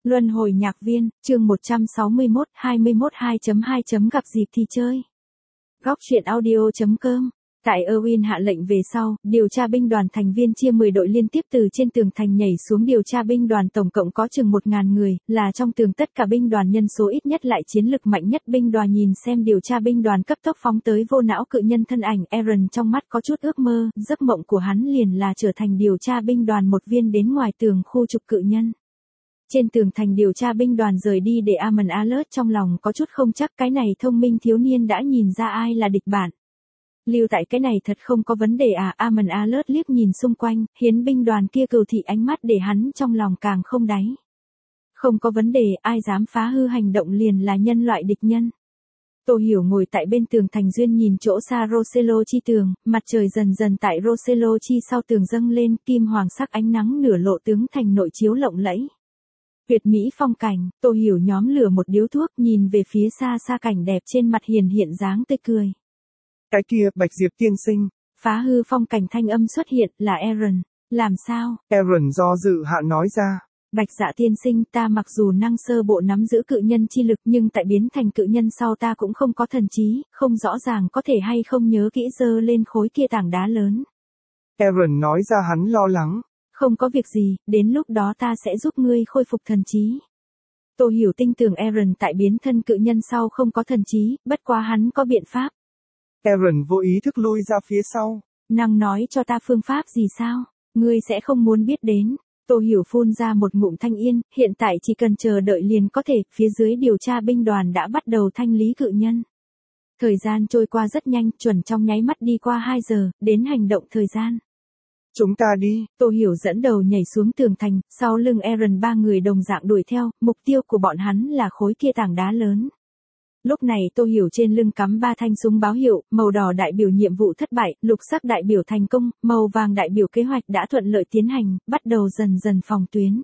Luân hồi nhạc viên, chương 161, 21 2.2. Gặp dịp thì chơi. Góc truyện audio.com. Tại Erwin hạ lệnh về sau, điều tra binh đoàn thành viên chia 10 đội liên tiếp từ trên tường thành nhảy xuống điều tra binh đoàn tổng cộng có chừng 1.000 người, là trong tường tất cả binh đoàn nhân số ít nhất lại chiến lực mạnh nhất binh đoàn nhìn xem điều tra binh đoàn cấp tốc phóng tới vô não cự nhân thân ảnh Aaron trong mắt có chút ước mơ, giấc mộng của hắn liền là trở thành điều tra binh đoàn một viên đến ngoài tường khu trục cự nhân. Trên tường thành điều tra binh đoàn rời đi để Amon Alert trong lòng có chút không chắc cái này thông minh thiếu niên đã nhìn ra ai là địch bạn. Lưu tại cái này thật không có vấn đề à, Amon Alert liếc nhìn xung quanh, hiến binh đoàn kia cừu thị ánh mắt để hắn trong lòng càng không đáy. Không có vấn đề, ai dám phá hư hành động liền là nhân loại địch nhân. Tô Hiểu ngồi tại bên tường thành duyên nhìn chỗ xa Rosello chi tường, mặt trời dần dần tại Rosello chi sau tường dâng lên, kim hoàng sắc ánh nắng nửa lộ tướng thành nội chiếu lộng lẫy. Tuyệt mỹ phong cảnh, Tô Hiểu nhóm lửa một điếu thuốc nhìn về phía xa xa cảnh đẹp trên mặt hiền hiện dáng tươi cười. Cái kia, Bạch Diệp tiên sinh. Phá hư phong cảnh thanh âm xuất hiện là Aaron. Làm sao? Aaron do dự hạ nói ra. Bạch Dạ tiên sinh, ta mặc dù năng sơ bộ nắm giữ cự nhân chi lực nhưng tại biến thành cự nhân sau ta cũng không có thần trí, không rõ ràng có thể hay không nhớ kỹ giơ lên khối kia tảng đá lớn. Aaron nói ra hắn lo lắng. Không có việc gì, đến lúc đó ta sẽ giúp ngươi khôi phục thần trí. Tô Hiểu tin tưởng Aaron tại biến thân cự nhân sau không có thần trí, bất quá hắn có biện pháp. Aaron vô ý thức lui ra phía sau. Năng nói cho ta phương pháp gì sao? Ngươi sẽ không muốn biết đến. Tô Hiểu phun ra một ngụm thanh yên, hiện tại chỉ cần chờ đợi liền có thể, phía dưới điều tra binh đoàn đã bắt đầu thanh lý cự nhân. Thời gian trôi qua rất nhanh, chuẩn trong nháy mắt đi qua 2 giờ, đến hành động thời gian. Chúng ta đi. Tô Hiểu dẫn đầu nhảy xuống tường thành, sau lưng Aaron 3 người đồng dạng đuổi theo, mục tiêu của bọn hắn là khối kia tảng đá lớn. Lúc này Tô Hiểu trên lưng cắm 3 thanh súng báo hiệu, màu đỏ đại biểu nhiệm vụ thất bại, lục sắc đại biểu thành công, màu vàng đại biểu kế hoạch đã thuận lợi tiến hành, bắt đầu dần dần phòng tuyến.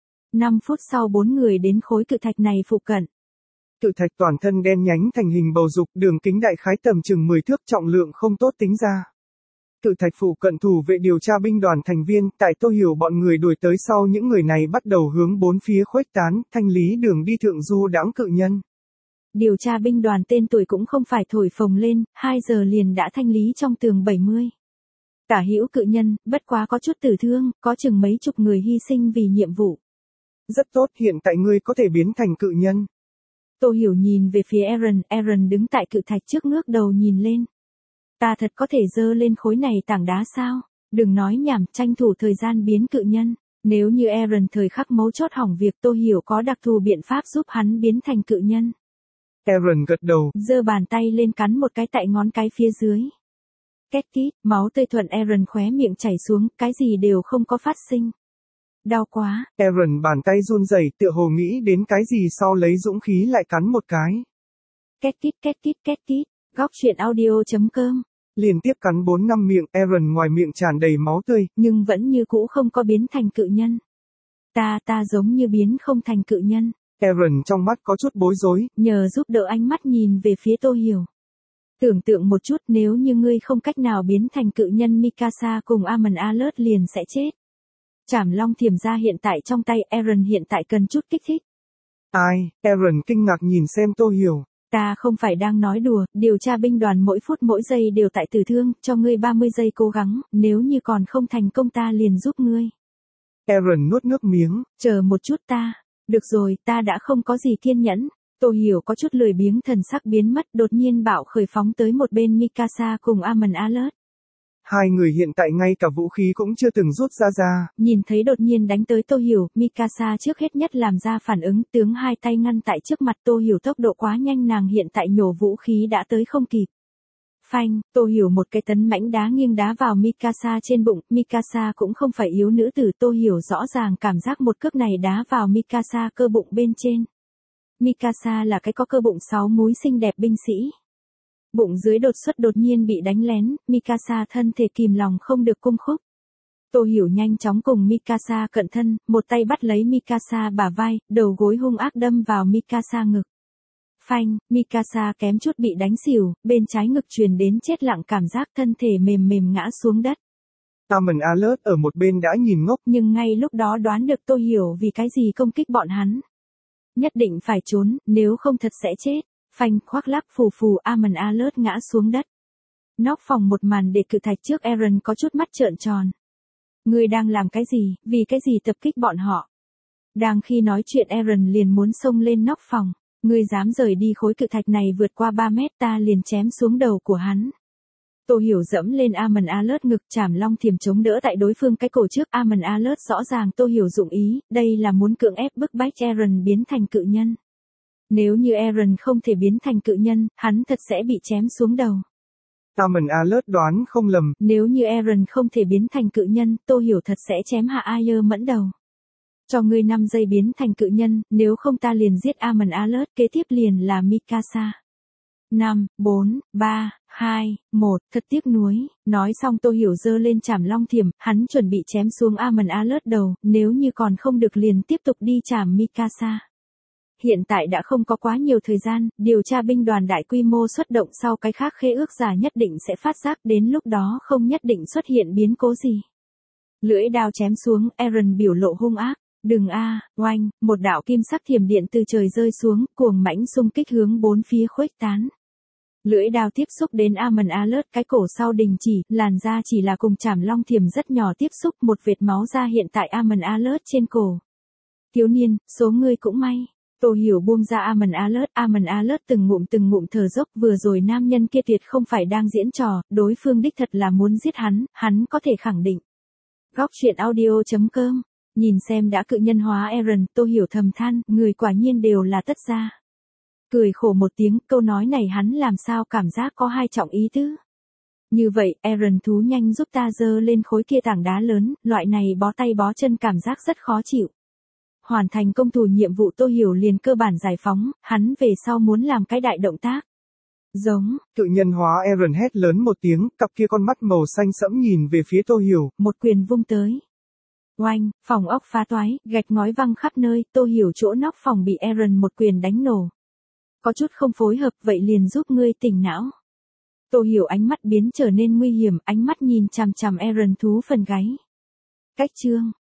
5 phút sau 4 người đến khối cự thạch này phụ cận. Cự thạch toàn thân đen nhánh thành hình bầu dục, đường kính đại khái tầm chừng 10 thước, trọng lượng không tốt tính ra. Cự thạch phụ cận thủ vệ điều tra binh đoàn thành viên, tại Tô Hiểu bọn người đuổi tới sau những người này bắt đầu hướng bốn phía khuếch tán, thanh lý đường đi thượng du đãng cự nhân. Điều tra binh đoàn tên tuổi cũng không phải thổi phồng lên, 2 giờ liền đã thanh lý trong tường 70. Tả hữu cự nhân, bất quá có chút tử thương, có chừng mấy chục người hy sinh vì nhiệm vụ. Rất tốt, hiện tại ngươi có thể biến thành cự nhân. Tô Hiểu nhìn về phía Aaron đứng tại cự thạch trước ngước đầu nhìn lên. Ta thật có thể dơ lên khối này tảng đá sao? Đừng nói nhảm, tranh thủ thời gian biến cự nhân. Nếu như Aaron thời khắc mấu chốt hỏng việc, Tô Hiểu có đặc thù biện pháp giúp hắn biến thành cự nhân. Aaron gật đầu, giơ bàn tay lên cắn một cái tại ngón cái phía dưới. Két kít, máu tươi thuận Aaron khóe miệng chảy xuống, cái gì đều không có phát sinh. Đau quá. Aaron bàn tay run rẩy, tựa hồ nghĩ đến cái gì sau lấy dũng khí lại cắn một cái. Két kít két kít két kít. Góc truyện audio.com. Liên tiếp cắn 4-5 miệng, Aaron ngoài miệng tràn đầy máu tươi, nhưng vẫn như cũ không có biến thành cự nhân. Ta giống như biến không thành cự nhân. Aaron trong mắt có chút bối rối, nhờ giúp đỡ ánh mắt nhìn về phía Tô Hiểu. Tưởng tượng một chút, nếu như ngươi không cách nào biến thành cự nhân, Mikasa cùng Amon Alert liền sẽ chết. Trảm long thiểm ra hiện tại trong tay, Aaron hiện tại cần chút kích thích. Ai? Aaron kinh ngạc nhìn xem Tô Hiểu. Ta không phải đang nói đùa, điều tra binh đoàn mỗi phút mỗi giây đều tại tử thương, cho ngươi 30 giây cố gắng, nếu như còn không thành công ta liền giúp ngươi. Aaron nuốt nước miếng. Chờ một chút ta. Được rồi, ta đã không có gì kiên nhẫn. Tô Hiểu có chút lười biếng thần sắc biến mất, đột nhiên bạo khởi phóng tới một bên Mikasa cùng Amon Alert. Hai người hiện tại ngay cả vũ khí cũng chưa từng rút ra. Nhìn thấy đột nhiên đánh tới Tô Hiểu, Mikasa trước hết nhất làm ra phản ứng, tướng hai tay ngăn tại trước mặt Tô Hiểu, tốc độ quá nhanh, nàng hiện tại nhổ vũ khí đã tới không kịp. Phanh, Tô Hiểu một cái tấn mãnh đá nghiêng đá vào Mikasa trên bụng, Mikasa cũng không phải yếu nữ tử, Tô Hiểu rõ ràng cảm giác một cước này đá vào Mikasa cơ bụng bên trên. Mikasa là cái có cơ bụng 6 múi xinh đẹp binh sĩ. Bụng dưới đột xuất đột nhiên bị đánh lén, Mikasa thân thể kìm lòng không được cung khúc. Tô Hiểu nhanh chóng cùng Mikasa cận thân, một tay bắt lấy Mikasa bả vai, đầu gối hung ác đâm vào Mikasa ngực. Phanh, Mikasa kém chút bị đánh xỉu, bên trái ngực truyền đến chết lặng cảm giác, thân thể mềm ngã xuống đất. Amon Alert ở một bên đã nhìn ngốc, nhưng ngay lúc đó đoán được Tô Hiểu vì cái gì công kích bọn hắn. Nhất định phải trốn, nếu không thật sẽ chết. Phanh khoác lác phù phù Amon Alert ngã xuống đất. Nóc phòng một màn để cự thạch trước Aaron có chút mắt trợn tròn. Ngươi đang làm cái gì, vì cái gì tập kích bọn họ? Đang khi nói chuyện Aaron liền muốn xông lên nóc phòng. Ngươi dám rời đi khối cự thạch này vượt qua 3 mét ta liền chém xuống đầu của hắn. Tô Hiểu dẫm lên Amon Alert ngực chảm long thiềm chống đỡ tại đối phương cái cổ trước Amon Alert rõ ràng Tô Hiểu dụng ý, đây là muốn cưỡng ép bức bách Aaron biến thành cự nhân. Nếu như Aaron không thể biến thành cự nhân, hắn thật sẽ bị chém xuống đầu. Amon Alert đoán không lầm. Nếu như Aaron không thể biến thành cự nhân, Tô Hiểu thật sẽ chém hạ Ayer mẫn đầu. Cho ngươi 5 giây biến thành cự nhân, nếu không ta liền giết Amon Alert, kế tiếp liền là Mikasa. 5, 4, 3, 2, 1, thật tiếc nuối. Nói xong Tô Hiểu giơ lên chảm long thiềm, hắn chuẩn bị chém xuống Amon Alert đầu, nếu như còn không được liền tiếp tục đi chảm Mikasa. Hiện tại đã không có quá nhiều thời gian, điều tra binh đoàn đại quy mô xuất động sau cái khác khế ước giả nhất định sẽ phát giác đến lúc đó không nhất định xuất hiện biến cố gì. Lưỡi đao chém xuống, Aaron biểu lộ hung ác. Đừng a, oanh, một đạo kim sắc thiểm điện từ trời rơi xuống, cuồng mãnh xung kích hướng bốn phía khuếch tán. Lưỡi đao tiếp xúc đến Amon Alert cái cổ sau đình chỉ, làn da chỉ là cùng chảm long thiểm rất nhỏ tiếp xúc, một vệt máu ra hiện tại Amon Alert trên cổ. Thiếu niên, số ngươi cũng may. Tô Hiểu buông ra Amon Alert từng ngụm thở dốc vừa rồi nam nhân kia tuyệt không phải đang diễn trò, đối phương đích thật là muốn giết hắn có thể khẳng định. Góc truyện audio.com, nhìn xem đã cự nhân hóa Aaron, Tô Hiểu thầm than, người quả nhiên đều là tất gia. Cười khổ một tiếng, câu nói này hắn làm sao cảm giác có hai trọng ý tứ. Như vậy, Aaron thú nhanh giúp ta giơ lên khối kia tảng đá lớn, loại này bó tay bó chân cảm giác rất khó chịu. Hoàn thành công thủ nhiệm vụ Tô Hiểu liền cơ bản giải phóng, hắn về sau muốn làm cái đại động tác. Giống, cự nhân hóa Aaron hét lớn một tiếng, cặp kia con mắt màu xanh sẫm nhìn về phía Tô Hiểu. Một quyền vung tới. Oanh, phòng ốc phá toái, gạch ngói văng khắp nơi, Tô Hiểu chỗ nóc phòng bị Aaron một quyền đánh nổ. Có chút không phối hợp, vậy liền giúp ngươi tỉnh não. Tô Hiểu ánh mắt biến trở nên nguy hiểm, ánh mắt nhìn chằm chằm Aaron thú phần gáy. Cách chương.